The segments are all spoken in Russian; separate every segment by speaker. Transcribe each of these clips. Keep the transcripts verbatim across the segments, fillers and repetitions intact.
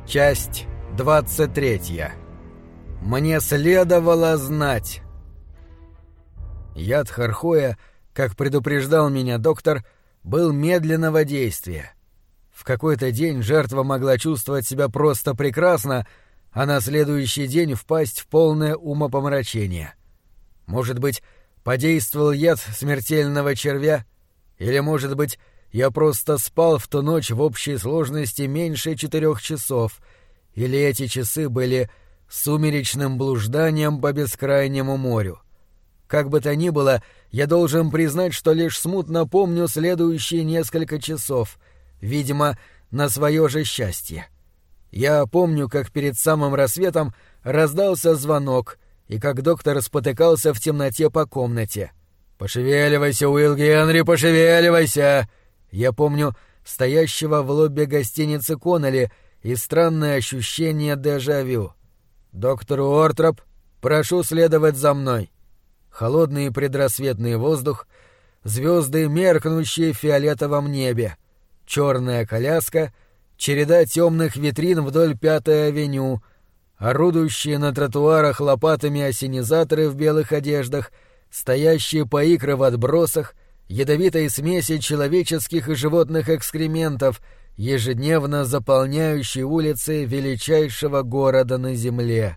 Speaker 1: Часть двадцать третья. Мне следовало знать. Яд Хархоя, как предупреждал меня доктор, был медленного действия. В какой-то день жертва могла чувствовать себя просто прекрасно, а на следующий день впасть в полное умопомрачение. Может быть, подействовал яд смертельного червя? Или, может быть, я просто спал в ту ночь в общей сложности меньше четырех часов, или эти часы были сумеречным блужданием по бескрайнему морю. Как бы то ни было, я должен признать, что лишь смутно помню следующие несколько часов, видимо, на свое же счастье. Я помню, как перед самым рассветом раздался звонок, и как доктор спотыкался в темноте по комнате. «Пошевеливайся, Уилл Генри, пошевеливайся!» Я помню стоящего в лобби гостиницы Коннелли и странное ощущение дежавю. «Доктор Уортроп, прошу следовать за мной». Холодный предрассветный воздух, звезды, меркнущие в фиолетовом небе, черная коляска, череда темных витрин вдоль Пятой авеню, орудующие на тротуарах лопатами ассенизаторы в белых одеждах, стоящие по икры в отбросах, ядовитой смеси человеческих и животных экскрементов, ежедневно заполняющей улицы величайшего города на земле.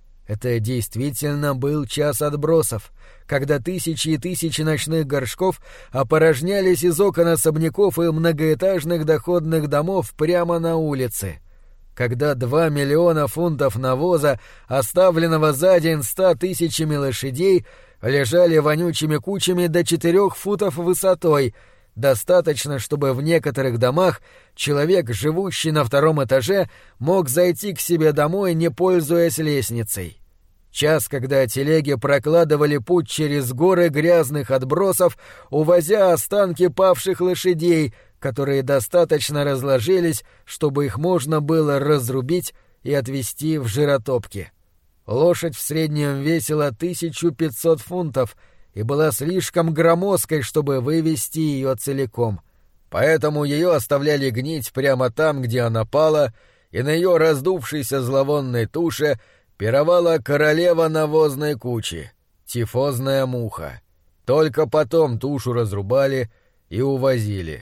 Speaker 1: Это действительно был час отбросов, когда тысячи и тысячи ночных горшков опорожнялись из окон особняков и многоэтажных доходных домов прямо на улице, когда два миллиона фунтов навоза, оставленного за день ста тысячами лошадей, лежали вонючими кучами до четырех футов высотой, достаточно, чтобы в некоторых домах человек, живущий на втором этаже, мог зайти к себе домой, не пользуясь лестницей. Час, когда телеги прокладывали путь через горы грязных отбросов, увозя останки павших лошадей, которые достаточно разложились, чтобы их можно было разрубить и отвезти в жиротопки. Лошадь в среднем весила тысячу пятьсот фунтов и была слишком громоздкой, чтобы вывести ее целиком. Поэтому ее оставляли гнить прямо там, где она пала, и на ее раздувшейся зловонной туше пировала королева навозной кучи — тифозная муха. Только потом тушу разрубали и увозили.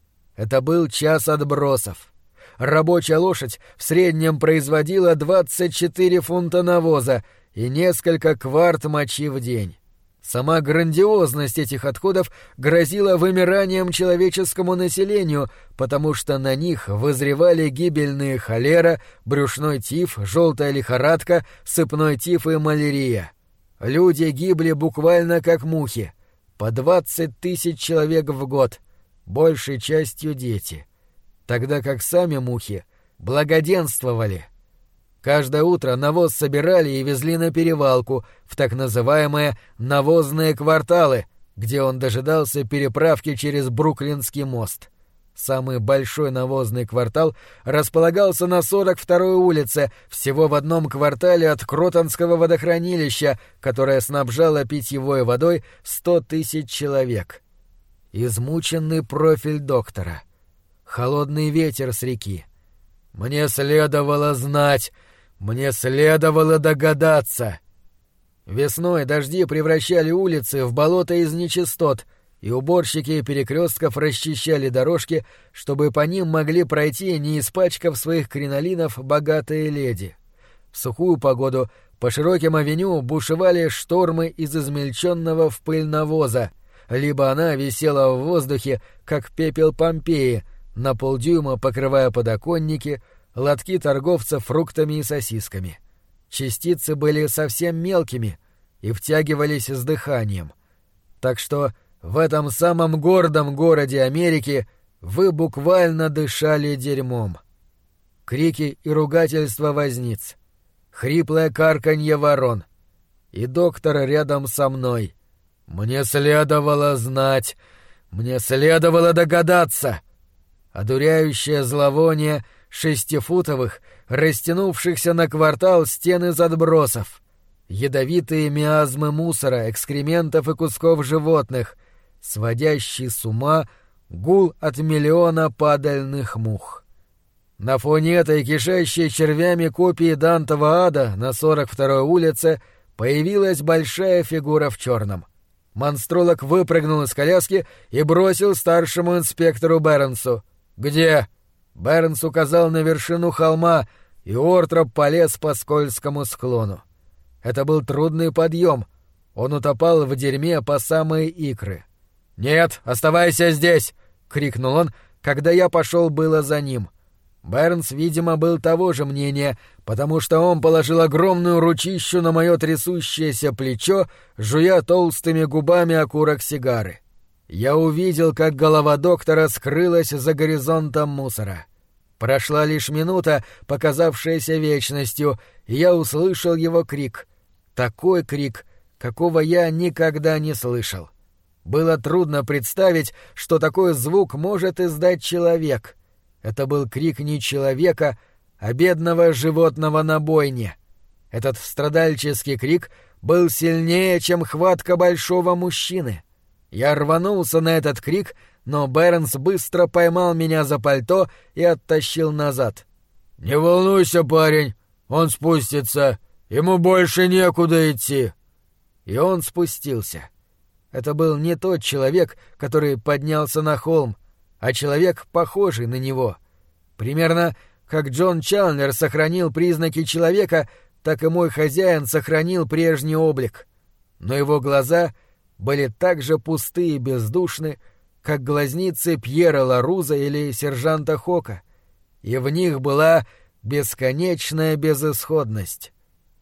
Speaker 1: Это был час отбросов. Рабочая лошадь в среднем производила двадцать четыре фунта навоза и несколько кварт мочи в день. Сама грандиозность этих отходов грозила вымиранием человеческому населению, потому что на них вызревали гибельные холера, брюшной тиф, желтая лихорадка, сыпной тиф и малярия. Люди гибли буквально как мухи. По двадцать тысяч человек в год, большей частью дети. Тогда как сами мухи благоденствовали. Каждое утро навоз собирали и везли на перевалку, в так называемые навозные кварталы, где он дожидался переправки через Бруклинский мост. Самый большой навозный квартал располагался на сорок второй улице, всего в одном квартале от Кротонского водохранилища, которое снабжало питьевой водой сто тысяч человек. Измученный профиль доктора. Холодный ветер с реки. Мне следовало знать, мне следовало догадаться. Весной дожди превращали улицы в болото из нечистот, и уборщики перекрестков расчищали дорожки, чтобы по ним могли пройти, не испачкав своих кринолинов, богатые леди. В сухую погоду по широким авеню бушевали штормы из измельченного в пыль навоза, либо она висела в воздухе, как пепел Помпеи, на полдюйма покрывая подоконники, лотки торговцев фруктами и сосисками. Частицы были совсем мелкими и втягивались с дыханием. Так что в этом самом гордом городе Америки вы буквально дышали дерьмом. Крики и ругательства возниц, хриплое карканье ворон. И доктор рядом со мной. Мне следовало знать, мне следовало догадаться. Одуряющее зловоние шестифутовых, растянувшихся на квартал стен из отбросов, ядовитые миазмы мусора, экскрементов и кусков животных, сводящий с ума гул от миллиона падальных мух. На фоне этой кишащей червями копии Дантова ада на сорок второй улице появилась большая фигура в черном. Монстролог выпрыгнул из коляски и бросил старшему инспектору Бернсу. «Где?» Бернс указал на вершину холма, и Уортроп полез по скользкому склону. Это был трудный подъем. Он утопал в дерьме по самые икры. «Нет, оставайся здесь!» — крикнул он, когда я пошел было за ним. Бернс, видимо, был того же мнения, потому что он положил огромную ручищу на мое трясущееся плечо, жуя толстыми губами окурок сигары. Я увидел, как голова доктора скрылась за горизонтом мусора. Прошла лишь минута, показавшаяся вечностью, и я услышал его крик. Такой крик, какого я никогда не слышал. Было трудно представить, что такой звук может издать человек. Это был крик не человека, а бедного животного на бойне. Этот страдальческий крик был сильнее, чем хватка большого мужчины. Я рванулся на этот крик, но Бернс быстро поймал меня за пальто и оттащил назад. «Не волнуйся, парень, он спустится, ему больше некуда идти». И он спустился. Это был не тот человек, который поднялся на холм, а человек, похожий на него. Примерно как Джон Чандлер сохранил признаки человека, так и мой хозяин сохранил прежний облик. Но его глаза были так же пусты и бездушны, как глазницы Пьера Ларуза или сержанта Хока, и в них была бесконечная безысходность.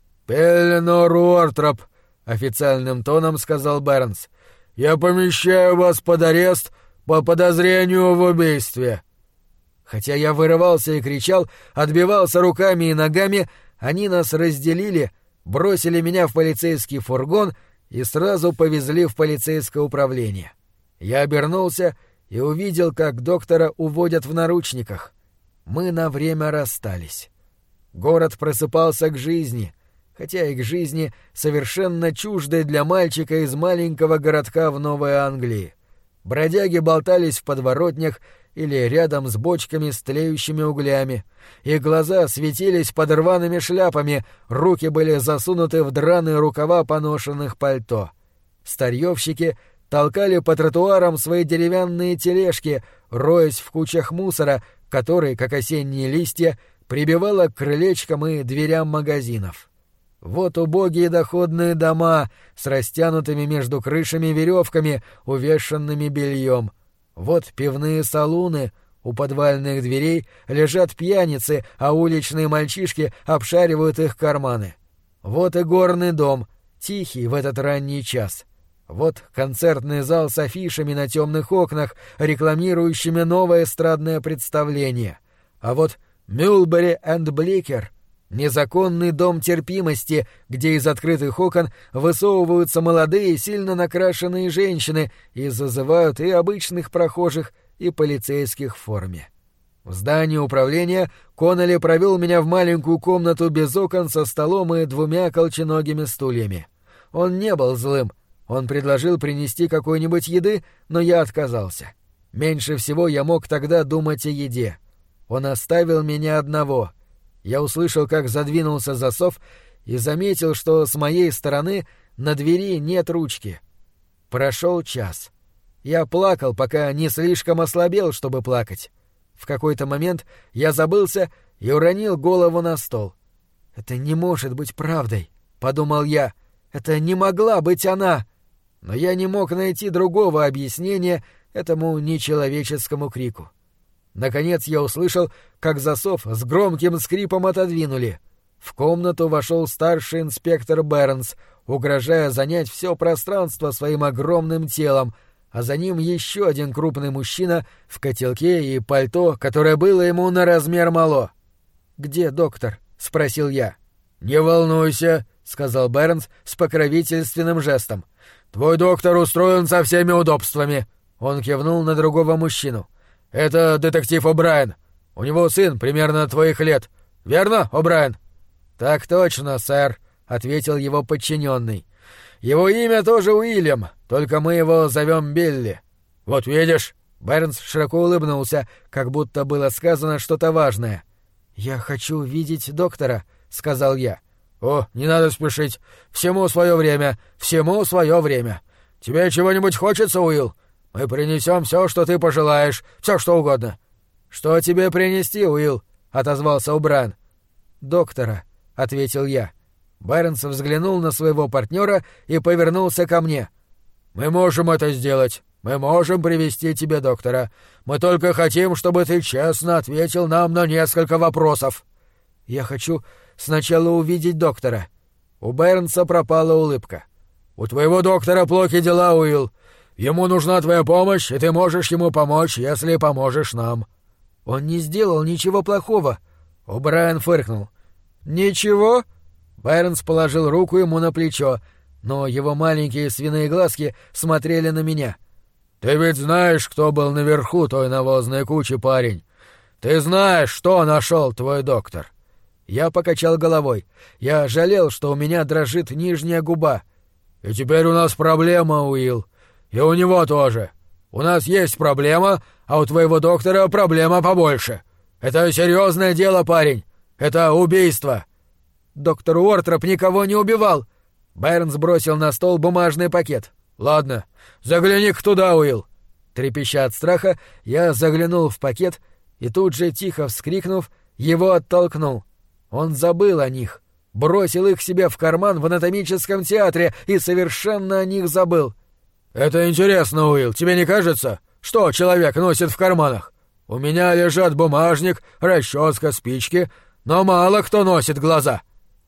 Speaker 1: «Пеленор Уортроп», — официальным тоном сказал Бернс, — «я помещаю вас под арест по подозрению в убийстве». Хотя я вырывался и кричал, отбивался руками и ногами, они нас разделили, бросили меня в полицейский фургон и сразу повезли в полицейское управление. Я обернулся и увидел, как доктора уводят в наручниках. Мы на время расстались. Город просыпался к жизни, хотя и к жизни совершенно чуждой для мальчика из маленького городка в Новой Англии. Бродяги болтались в подворотнях или рядом с бочками с тлеющими углями. Их глаза светились под рваными шляпами, руки были засунуты в драные рукава поношенных пальто. Старьевщики толкали по тротуарам свои деревянные тележки, роясь в кучах мусора, который, как осенние листья, прибивало к крылечкам и дверям магазинов. Вот убогие доходные дома с растянутыми между крышами веревками, увешанными бельем. Вот пивные салуны, у подвальных дверей лежат пьяницы, а уличные мальчишки обшаривают их карманы. Вот и горный дом, тихий в этот ранний час. Вот концертный зал с афишами на темных окнах, рекламирующими новое эстрадное представление. А вот Мюлбери энд Бликер — незаконный дом терпимости, где из открытых окон высовываются молодые, сильно накрашенные женщины и зазывают и обычных прохожих, и полицейских в форме. В здании управления Коннелли провел меня в маленькую комнату без окон со столом и двумя колченогими стульями. Он не был злым. Он предложил принести какой-нибудь еды, но я отказался. Меньше всего я мог тогда думать о еде. Он оставил меня одного. Я услышал, как задвинулся засов, и заметил, что с моей стороны на двери нет ручки. Прошел час. Я плакал, пока не слишком ослабел, чтобы плакать. В какой-то момент я забылся и уронил голову на стол. «Это не может быть правдой», — подумал я. «Это не могла быть она». Но я не мог найти другого объяснения этому нечеловеческому крику. Наконец я услышал, как засов с громким скрипом отодвинули. В комнату вошел старший инспектор Бернс, угрожая занять все пространство своим огромным телом, а за ним еще один крупный мужчина в котелке и пальто, которое было ему на размер мало. «Где доктор?» — спросил я. «Не волнуйся», — сказал Бернс с покровительственным жестом. «Твой доктор устроен со всеми удобствами». Он кивнул на другого мужчину. «Это детектив О'Брайен. У него сын примерно твоих лет. Верно, О'Брайен?» «Так точно, сэр», — ответил его подчиненный. «Его имя тоже Уильям, только мы его зовем Билли». «Вот видишь». Бернс широко улыбнулся, как будто было сказано что-то важное. «Я хочу видеть доктора», — сказал я.
Speaker 2: «О, не надо спешить. Всему свое время, всему свое время. Тебе чего-нибудь хочется, Уилл? Мы принесем все, что ты пожелаешь, все что угодно».
Speaker 1: «Что тебе принести, Уилл?» — отозвался О'Брайен. «Доктора», — ответил я. Байронс взглянул на своего партнера и повернулся ко мне.
Speaker 2: «Мы можем это сделать. Мы можем привести тебе доктора. Мы только хотим, чтобы ты честно ответил нам на несколько вопросов».
Speaker 1: «Я хочу сначала увидеть доктора». У Байронса пропала улыбка.
Speaker 2: «У твоего доктора плохи дела, Уилл. Ему нужна твоя помощь, и ты можешь ему помочь, если поможешь нам».
Speaker 1: «Он не сделал ничего плохого».
Speaker 2: О'Брайен фыркнул.
Speaker 1: «Ничего?» Байронс положил руку ему на плечо, но его маленькие свиные глазки смотрели на меня.
Speaker 2: «Ты ведь знаешь, кто был наверху той навозной кучи, парень? Ты знаешь, что нашел твой доктор?»
Speaker 1: Я покачал головой. Я жалел, что у меня дрожит нижняя губа.
Speaker 2: «И теперь у нас проблема, Уилл. И у него тоже. У нас есть проблема, а у твоего доктора проблема побольше. Это серьезное дело, парень. Это убийство».
Speaker 1: «Доктор Уортроп никого не убивал». Байронс бросил на стол бумажный пакет.
Speaker 2: «Ладно, загляни-ка туда, Уилл».
Speaker 1: Трепеща от страха, я заглянул в пакет и тут же, тихо вскрикнув, его оттолкнул. Он забыл о них, бросил их себе в карман в анатомическом театре и совершенно о них забыл.
Speaker 2: «Это интересно, Уилл, тебе не кажется? Что человек носит в карманах? У меня лежат бумажник, расческа, спички, но мало кто носит глаза».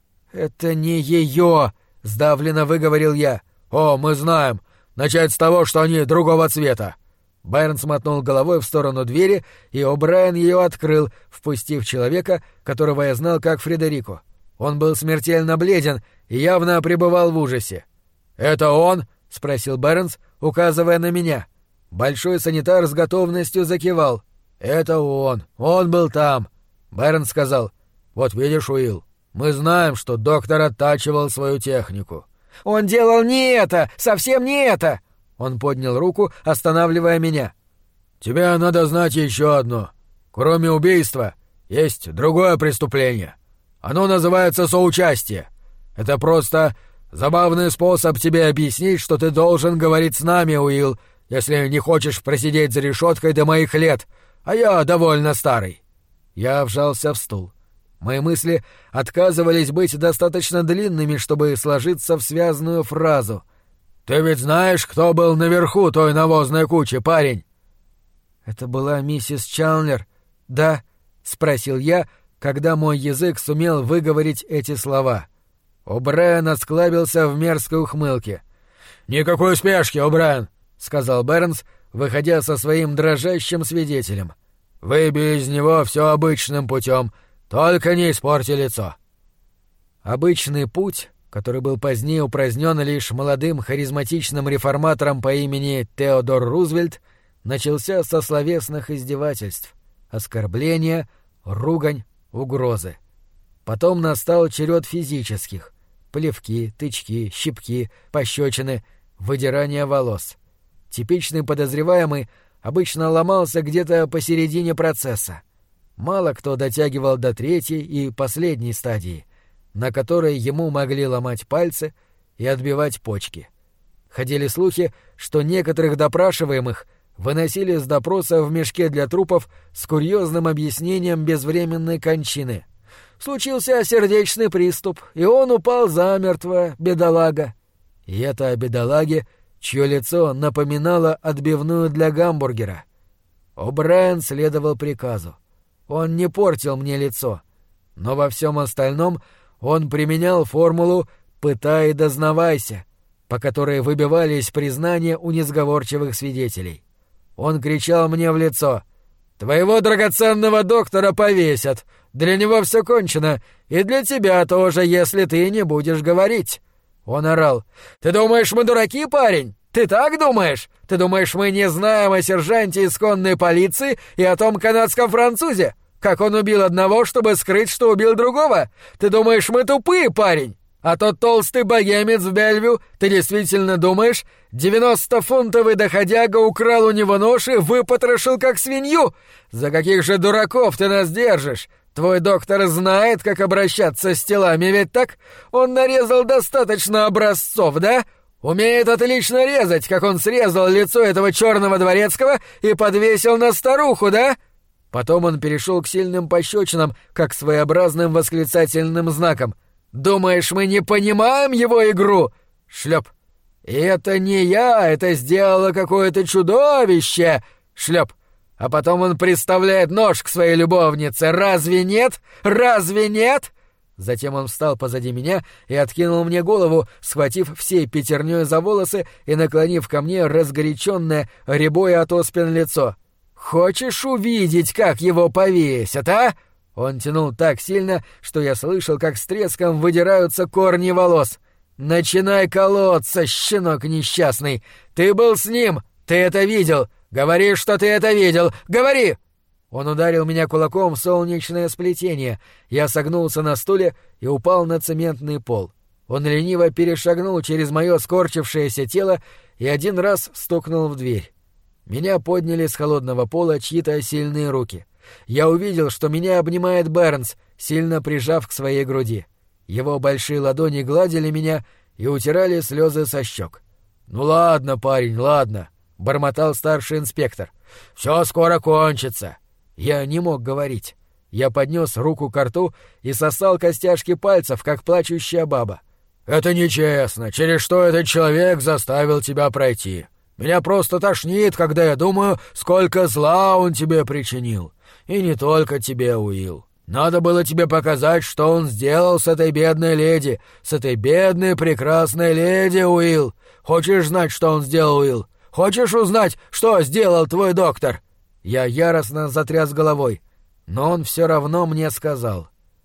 Speaker 1: «Это не ее», — сдавленно выговорил я.
Speaker 2: «О, мы знаем. Начать с того, что они другого цвета».
Speaker 1: Байронс мотнул головой в сторону двери, и О'Брайен ее открыл, впустив человека, которого я знал как Фредерико. Он был смертельно бледен и явно пребывал в ужасе.
Speaker 2: «Это он?»
Speaker 1: — спросил Байронс, указывая на меня. Большой санитар с готовностью закивал.
Speaker 2: «Это он. Он был там».
Speaker 1: Байронс сказал.
Speaker 2: «Вот видишь, Уилл, мы знаем, что доктор оттачивал свою технику».
Speaker 1: «Он делал не это! Совсем не это!» Он поднял руку, останавливая меня.
Speaker 2: «Тебе надо знать еще одно. Кроме убийства, есть другое преступление. Оно называется соучастие. Это просто забавный способ тебе объяснить, что ты должен говорить с нами, Уилл, если не хочешь просидеть за решеткой до моих лет, а я довольно старый».
Speaker 1: Я вжался в стул. Мои мысли отказывались быть достаточно длинными, чтобы сложиться в связную фразу.
Speaker 2: «Ты ведь знаешь, кто был наверху той навозной кучи, парень?»
Speaker 1: «Это была миссис Чалнер, да?» — спросил я, когда мой язык сумел выговорить эти слова. О'Брайен осклабился в мерзкой ухмылке.
Speaker 2: «Никакой спешки, О'Брайен», — сказал Бернс,
Speaker 1: выходя со своим дрожащим свидетелем.
Speaker 2: «Выбей из него все обычным путем, только не испорти лицо».
Speaker 1: Обычный путь, который был позднее упразднен лишь молодым харизматичным реформатором по имени Теодор Рузвельт, начался со словесных издевательств, оскорбления, ругань, угрозы. Потом настал черед физических — плевки, тычки, щипки, пощечины, выдирание волос. Типичный подозреваемый обычно ломался где-то посередине процесса. Мало кто дотягивал до третьей и последней стадии, на которой ему могли ломать пальцы и отбивать почки. Ходили слухи, что некоторых допрашиваемых выносили с допроса в мешке для трупов с курьезным объяснением безвременной кончины. Случился сердечный приступ, и он упал замертво, бедолага. И это о бедолаге, чье лицо напоминало отбивную для гамбургера. О'Брайен следовал приказу. Он не портил мне лицо, но во всем остальном он применял формулу «пытай и дознавайся», по которой выбивались признания у несговорчивых свидетелей. Он кричал мне в лицо: «Твоего драгоценного доктора повесят, для него все кончено, и для тебя тоже, если ты не будешь говорить». Он орал: «Ты думаешь, мы дураки, парень? Ты так думаешь? Ты думаешь, мы не знаем о сержанте исконной полиции и о том канадском французе? Как он убил одного, чтобы скрыть, что убил другого? Ты думаешь, мы тупые, парень? А тот толстый богемец в Бельвю, ты действительно думаешь, девяностофунтовый доходяга украл у него нож и выпотрошил как свинью? За каких же дураков ты нас держишь? Твой доктор знает, как обращаться с телами, ведь так? Он нарезал достаточно образцов, да? Умеет отлично резать, как он срезал лицо этого черного дворецкого и подвесил на старуху, да?» Потом он перешел к сильным пощечинам, как своеобразным восклицательным знаком. «Думаешь, мы не понимаем его игру?» Шлеп. «И это не я, это сделало какое-то чудовище!» Шлеп. А потом он приставляет нож к своей любовнице. Разве нет? Разве нет? Затем он встал позади меня и откинул мне голову, схватив всей пятерней за волосы и наклонив ко мне разгоряченное, рябое от оспин лицо. «Хочешь увидеть, как его повесят, а?» Он тянул так сильно, что я слышал, как с треском выдираются корни волос. «Начинай колоться, щенок несчастный! Ты был с ним! Ты это видел! Говори, что ты это видел! Говори!» Он ударил меня кулаком в солнечное сплетение. Я согнулся на стуле и упал на цементный пол. Он лениво перешагнул через мое скорчившееся тело и один раз стукнул в дверь. Меня подняли с холодного пола чьи-то сильные руки. Я увидел, что меня обнимает Бернс, сильно прижав к своей груди. Его большие ладони гладили меня и утирали слезы со щек. «Ну ладно, парень, ладно», — бормотал старший инспектор. «Все скоро кончится». Я не мог говорить. Я поднес руку ко рту и сосал костяшки пальцев, как плачущая баба. «Это нечестно. Через что этот человек заставил тебя пройти? Меня просто тошнит, когда я думаю, сколько зла он тебе причинил. И не только тебе, Уилл. Надо было тебе показать, что он сделал с этой бедной леди, с этой бедной прекрасной леди, Уилл. Хочешь знать, что он сделал, Уилл? Хочешь узнать, что сделал твой доктор?» Я яростно затряс головой, но он все равно мне сказал.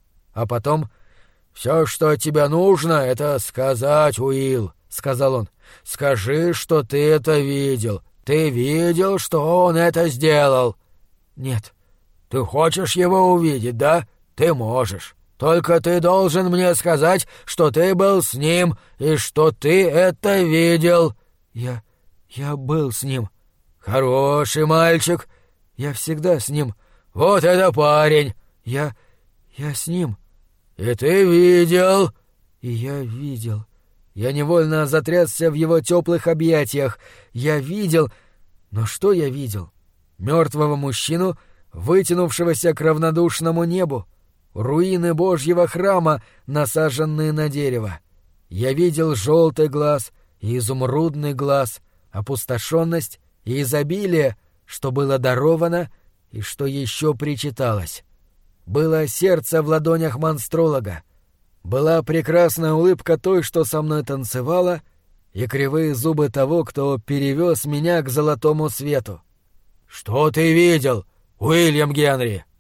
Speaker 1: А потом: «Все, что тебе нужно, это сказать, Уилл», — сказал он. «Скажи, что ты это видел. Ты видел, что он это сделал?» «Нет». «Ты хочешь его увидеть, да? Ты можешь. Только ты должен мне сказать, что ты был с ним и что ты это видел». «Я... я был с ним». «Хороший мальчик». «Я всегда с ним». «Вот это парень!» «Я... я с ним». «И ты видел?» «И я видел». Я невольно затрясся в его теплых объятиях. Я видел... Но что я видел? Мертвого мужчину, вытянувшегося к равнодушному небу. Руины Божьего храма, насаженные на дерево. Я видел желтый глаз и изумрудный глаз, опустошенность и изобилие, что было даровано и что еще причиталось. Было сердце в ладонях монстролога, была прекрасная улыбка той, что со мной танцевала, и кривые зубы того, кто перевез меня к золотому свету. «Что ты видел, Уильям Генри?»